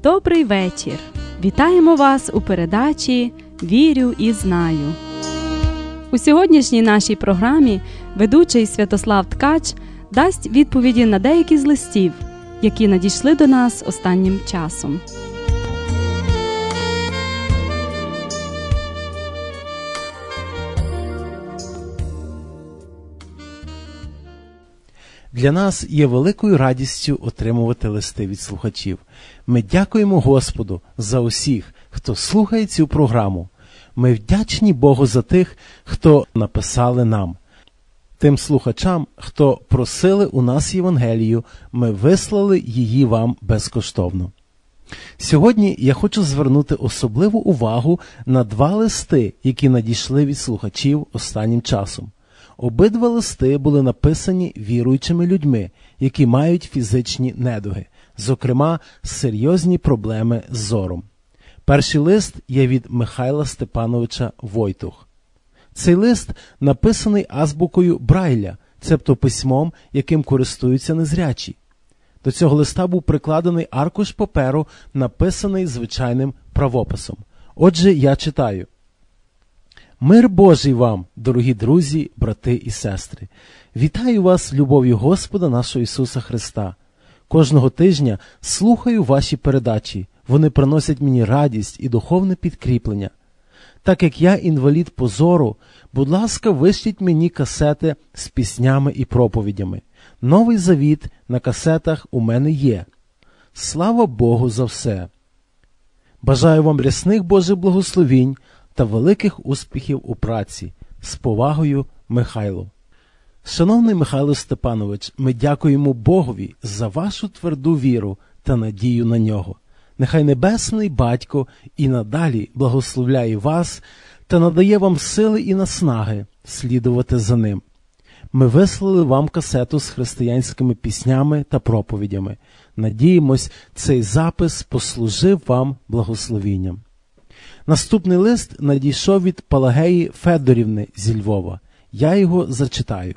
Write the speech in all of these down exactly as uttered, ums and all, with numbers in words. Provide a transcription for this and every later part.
Добрий вечір! Вітаємо вас у передачі «Вірю і знаю». У сьогоднішній нашій програмі ведучий Святослав Ткач дасть відповіді на деякі з листів, які надійшли до нас останнім часом. Для нас є великою радістю отримувати листи від слухачів. Ми дякуємо Господу за усіх, хто слухає цю програму. Ми вдячні Богу за тих, хто написали нам. Тим слухачам, хто просили у нас Євангелію, ми вислали її вам безкоштовно. Сьогодні я хочу звернути особливу увагу на два листи, які надійшли від слухачів останнім часом. Обидва листи були написані віруючими людьми, які мають фізичні недуги, зокрема, серйозні проблеми з зором. Перший лист є від Михайла Степановича Войтух. Цей лист написаний азбукою Брайля, цебто письмом, яким користуються незрячі. До цього листа був прикладений аркуш паперу, написаний звичайним правописом. Отже, я читаю. Мир Божий вам, дорогі друзі, брати і сестри! Вітаю вас любов'ю Господа нашого Ісуса Христа. Кожного тижня слухаю ваші передачі. Вони приносять мені радість і духовне підкріплення. Так як я інвалід по зору, будь ласка, вишліть мені касети з піснями і проповідями. Новий Завіт на касетах у мене є. Слава Богу за все! Бажаю вам рясних Божих благословінь та великих успіхів у праці. З повагою, Михайло. Шановний Михайло Степанович, ми дякуємо Богові за вашу тверду віру та надію на Нього. Нехай Небесний Батько і надалі благословляє вас та надає вам сили і наснаги слідувати за Ним. Ми вислали вам касету з християнськими піснями та проповідями. Надіємось, цей запис послужив вам благословінням. Наступний лист надійшов від Пелагеї Федорівни зі Львова. Я його зачитаю.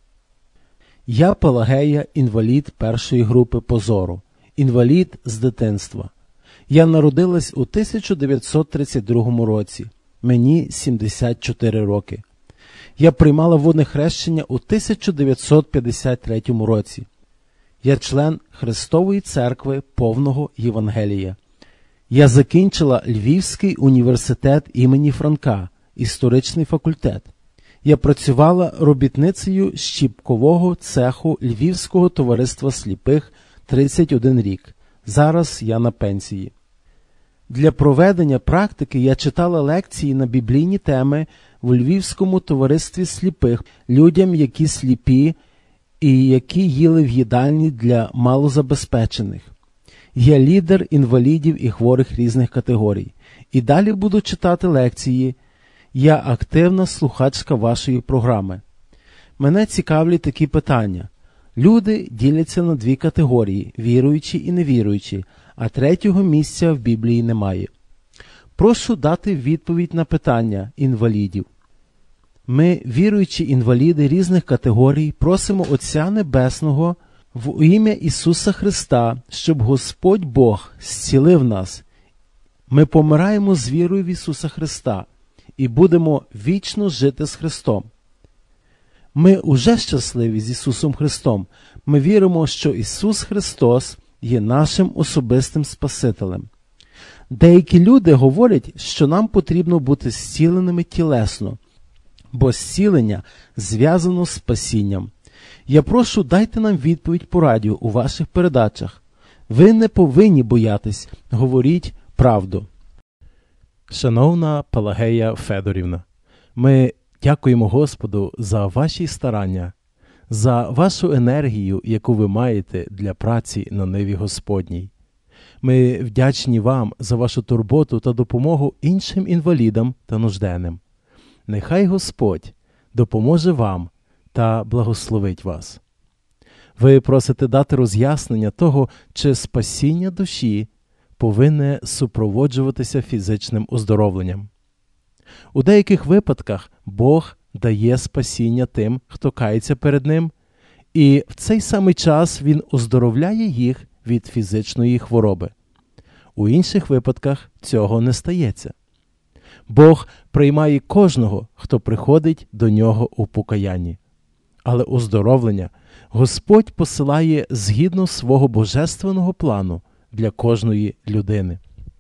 Я Пелагея, інвалід першої групи по зору. Інвалід з дитинства. Я народилась у тисяча дев'ятсот тридцять другому році. Мені сімдесят чотири роки. Я приймала водне хрещення у тисяча дев'ятсот п'ятдесят третьому році. Я член Христової церкви повного Євангелія. Я закінчила Львівський університет імені Франка, історичний факультет. Я працювала робітницею щіпкового цеху Львівського товариства сліпих тридцять один рік. Зараз я на пенсії. Для проведення практики я читала лекції на біблійні теми в Львівському товаристві сліпих людям, які сліпі і які їли в їдальні для малозабезпечених. Я лідер інвалідів і хворих різних категорій. І далі буду читати лекції. Я активна слухачка вашої програми. Мене цікавлять такі питання. Люди діляться на дві категорії – віруючі і невіруючі, а третього місця в Біблії немає. Прошу дати відповідь на питання інвалідів. Ми, віруючі інваліди різних категорій, просимо Отця Небесного в ім'я Ісуса Христа, щоб Господь Бог зцілив нас. Ми помираємо з вірою в Ісуса Христа і будемо вічно жити з Христом. Ми уже щасливі з Ісусом Христом. Ми віримо, що Ісус Христос є нашим особистим Спасителем. Деякі люди говорять, що нам потрібно бути зціленими тілесно, бо зцілення зв'язано з спасінням. Я прошу, дайте нам відповідь по радіо у ваших передачах. Ви не повинні боятись, говоріть правду. Шановна Пелагея Федорівна, ми дякуємо Господу за ваші старання, за вашу енергію, яку ви маєте для праці на ниві Господній. Ми вдячні вам за вашу турботу та допомогу іншим інвалідам та нужденним. Нехай Господь допоможе вам та благословить вас. Ви просите дати роз'яснення того, чи спасіння душі повинне супроводжуватися фізичним оздоровленням. У деяких випадках Бог дає спасіння тим, хто кається перед Ним, і в цей самий час Він оздоровляє їх від фізичної хвороби. У інших випадках цього не стається. Бог приймає кожного, хто приходить до нього у покаянні. Але оздоровлення Господь посилає згідно свого божественного плану для кожної людини.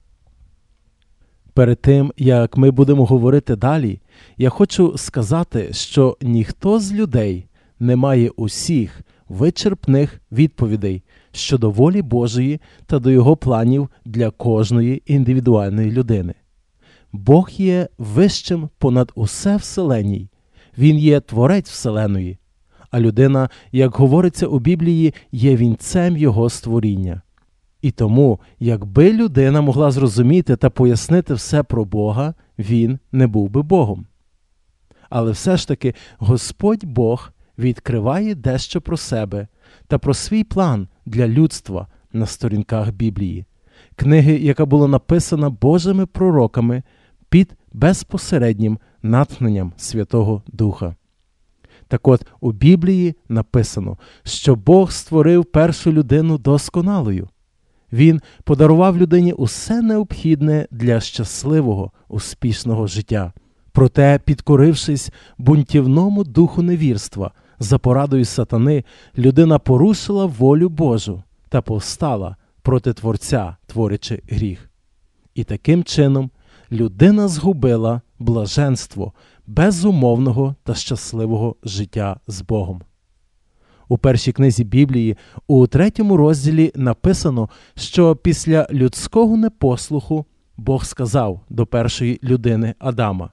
Перед тим, як ми будемо говорити далі, я хочу сказати, що ніхто з людей не має усіх вичерпних відповідей щодо волі Божої та до Його планів для кожної індивідуальної людини. Бог є вищим понад усе вселенній. Він є творець вселеної. А людина, як говориться у Біблії, є вінцем Його створіння. І тому, якби людина могла зрозуміти та пояснити все про Бога, він не був би Богом. Але все ж таки Господь Бог відкриває дещо про себе та про свій план для людства на сторінках Біблії, книги, яка була написана Божими пророками під безпосереднім натхненням Святого Духа. Так от, у Біблії написано, що Бог створив першу людину досконалою. Він подарував людині усе необхідне для щасливого, успішного життя. Проте, підкорившись бунтівному духу невірства, за порадою сатани, людина порушила волю Божу та повстала проти Творця, творячи гріх. І таким чином людина згубила блаженство безумовного та щасливого життя з Богом. У першій книзі Біблії, у третьому розділі написано, що після людського непослуху Бог сказав до першої людини Адама: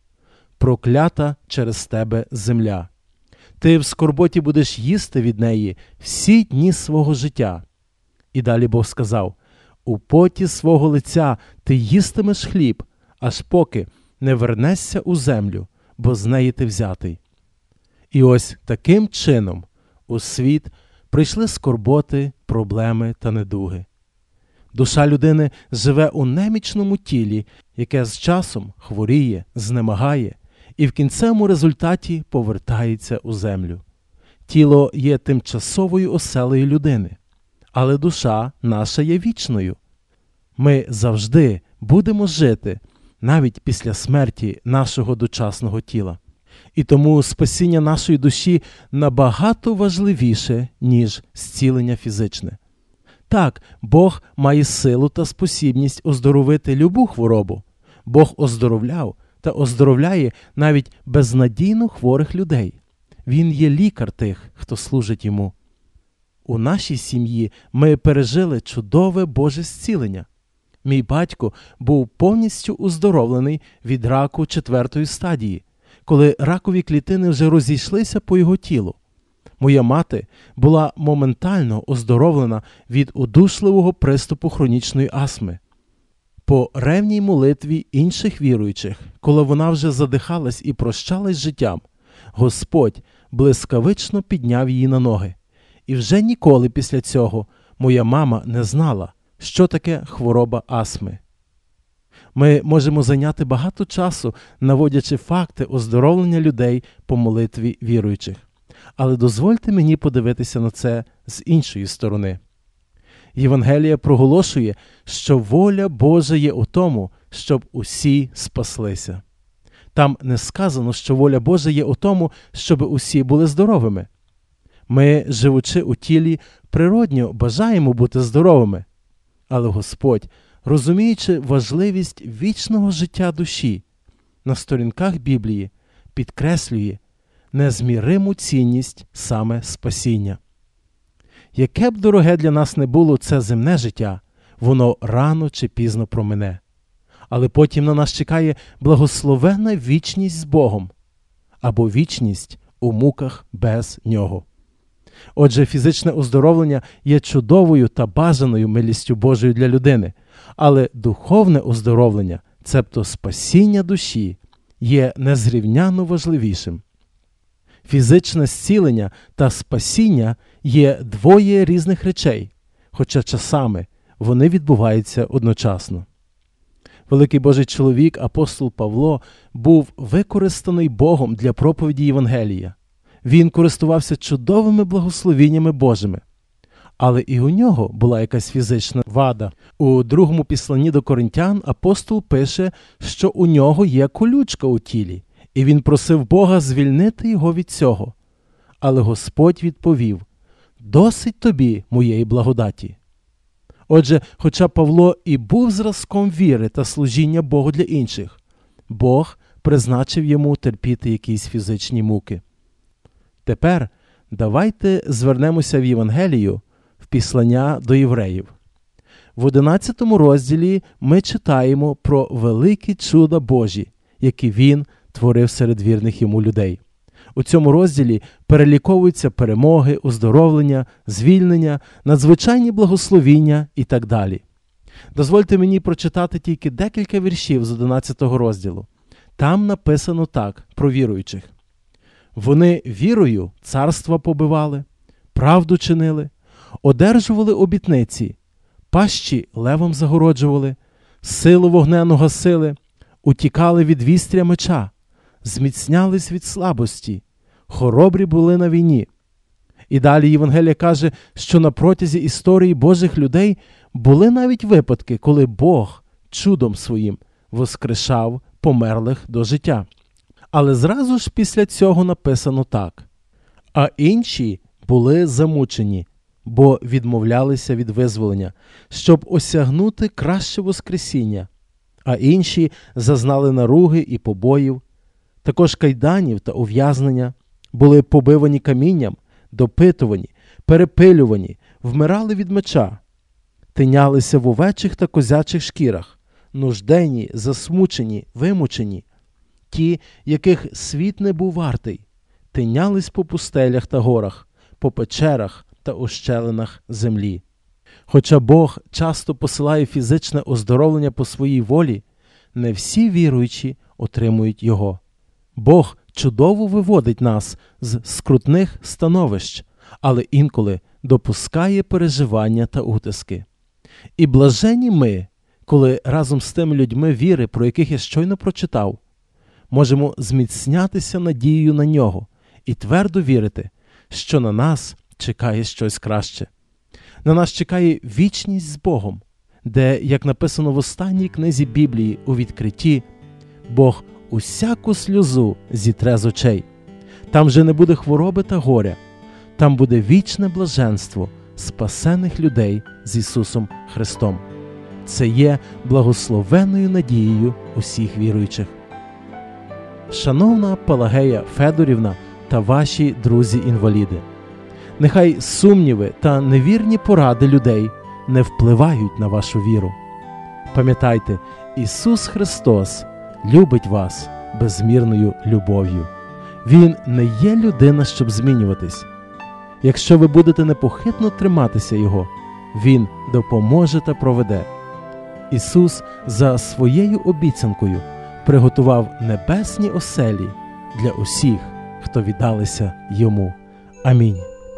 «Проклята через тебе земля. Ти в скорботі будеш їсти від неї всі дні свого життя». І далі Бог сказав: «У поті свого лиця ти їстимеш хліб, аж поки не вернешся у землю, бо з неї ти взятий». І ось таким чином у світ прийшли скорботи, проблеми та недуги. Душа людини живе у немічному тілі, яке з часом хворіє, знемагає і в кінцевому результаті повертається у землю. Тіло є тимчасовою оселею людини, але душа наша є вічною. Ми завжди будемо жити, навіть після смерті нашого дочасного тіла. І тому спасіння нашої душі набагато важливіше, ніж зцілення фізичне. Так, Бог має силу та спосібність оздоровити любу хворобу. Бог оздоровляв та оздоровляє навіть безнадійно хворих людей. Він є лікар тих, хто служить йому. У нашій сім'ї ми пережили чудове Боже зцілення. Мій батько був повністю оздоровлений від раку четвертої стадії, коли ракові клітини вже розійшлися по його тілу. Моя мати була моментально оздоровлена від удушливого приступу хронічної астми. По ревній молитві інших віруючих, коли вона вже задихалась і прощалась з життям, Господь блискавично підняв її на ноги. І вже ніколи після цього моя мама не знала, що таке хвороба астми. Ми можемо зайняти багато часу, наводячи факти оздоровлення людей по молитві віруючих. Але дозвольте мені подивитися на це з іншої сторони. Євангелія проголошує, що воля Божа є у тому, щоб усі спаслися. Там не сказано, що воля Божа є у тому, щоб усі були здоровими. Ми, живучи у тілі, природньо бажаємо бути здоровими. Але Господь, розуміючи важливість вічного життя душі, на сторінках Біблії підкреслює незміриму цінність саме спасіння. Яке б дороге для нас не було це земне життя, воно рано чи пізно промине. Але потім на нас чекає благословенна вічність з Богом, або вічність у муках без Нього. Отже, фізичне оздоровлення є чудовою та бажаною милістю Божою для людини, але духовне оздоровлення, цебто спасіння душі, є незрівняно важливішим. Фізичне зцілення та спасіння є двоє різних речей, хоча часами вони відбуваються одночасно. Великий Божий чоловік, апостол Павло, був використаний Богом для проповіді Євангелія. Він користувався чудовими благословіннями Божими. Але і у нього була якась фізична вада. У другому післанні до Коринтян апостол пише, що у нього є колючка у тілі, і він просив Бога звільнити його від цього. Але Господь відповів: «Досить тобі моєї благодаті». Отже, хоча Павло і був зразком віри та служіння Богу для інших, Бог призначив йому терпіти якісь фізичні муки. Тепер давайте звернемося в Євангелію, в післання до євреїв. В одинадцятому розділі ми читаємо про великі чуда Божі, які він творив серед вірних йому людей. У цьому розділі переліковуються перемоги, оздоровлення, звільнення, надзвичайні благословіння і так далі. Дозвольте мені прочитати тільки декілька віршів з одинадцятого розділу. Там написано так про віруючих. Вони вірою царства побивали, правду чинили, одержували обітниці, пащі левом загороджували, силу вогнену гасили, утікали від вістря меча, зміцнялись від слабості, хоробрі були на війні. І далі Євангелія каже, що на протязі історії Божих людей були навіть випадки, коли Бог чудом своїм воскрешав померлих до життя. Але зразу ж після цього написано так. А інші були замучені, бо відмовлялися від визволення, щоб осягнути краще воскресіння. А інші зазнали наруги і побоїв, також кайданів та ув'язнення, були побивані камінням, допитувані, перепилювані, вмирали від меча, тинялися в овечих та козячих шкірах, нужденні, засмучені, вимучені. Ті, яких світ не був вартий, тинялись по пустелях та горах, по печерах та ущелинах землі. Хоча Бог часто посилає фізичне оздоровлення по своїй волі, не всі віруючі отримують його. Бог чудово виводить нас з скрутних становищ, але інколи допускає переживання та утиски. І блажені ми, коли разом з тими людьми віри, про яких я щойно прочитав, можемо зміцнятися надією на нього і твердо вірити, що на нас чекає щось краще. На нас чекає вічність з Богом, де, як написано в останній книзі Біблії у Відкритті, Бог усяку сльозу зітре з очей. Там же не буде хвороби та горя, там буде вічне блаженство спасених людей з Ісусом Христом. Це є благословенною надією усіх віруючих. Шановна Пелагея Федорівна та ваші друзі-інваліди, нехай сумніви та невірні поради людей не впливають на вашу віру. Пам'ятайте, Ісус Христос любить вас безмірною любов'ю. Він не є людина, щоб змінюватись. Якщо ви будете непохитно триматися Його, Він допоможе та проведе. Ісус за своєю обіцянкою приготував небесні оселі для усіх, хто віддалися Йому. Амінь.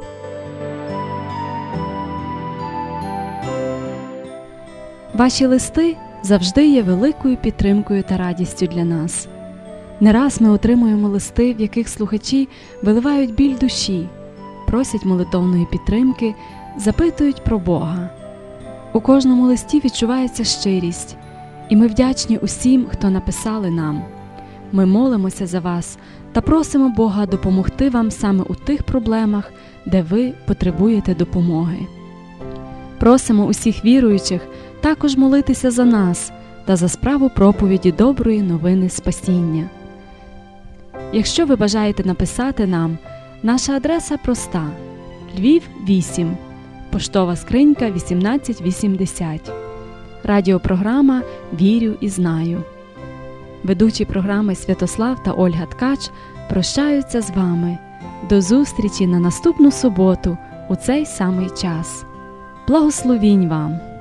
Ваші листи завжди є великою підтримкою та радістю для нас. Не раз ми отримуємо листи, в яких слухачі виливають біль душі, просять молитовної підтримки, запитують про Бога. У кожному листі відчувається щирість, і ми вдячні усім, хто написали нам. Ми молимося за вас та просимо Бога допомогти вам саме у тих проблемах, де ви потребуєте допомоги. Просимо усіх віруючих також молитися за нас та за справу проповіді доброї новини спасіння. Якщо ви бажаєте написати нам, наша адреса проста – Львів, вісім, поштова скринька вісімнадцять вісімдесят. Радіопрограма «Вірю і знаю». Ведучі програми Святослав та Ольга Ткач прощаються з вами. До зустрічі на наступну суботу у цей самий час. Благословінь вам!